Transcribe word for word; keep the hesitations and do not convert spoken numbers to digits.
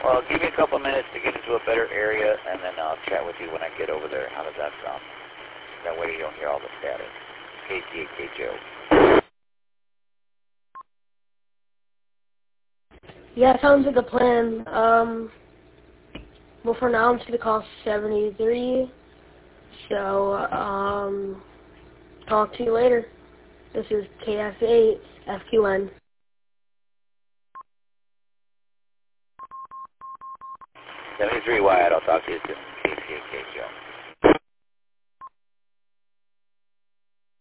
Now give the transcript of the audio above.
Well, give me a couple minutes to get into a better area, and then I'll chat with you when I get over there. How does that sound? That way you don't hear all the static. K C A K Joe. Yeah, sounds like a plan. Um, well, for now, I'm just going to call seventy-three. So, um, talk to you later. This is K S eight F Q N. seventy-three Wyatt, I'll talk to you soon. K C A K Joe.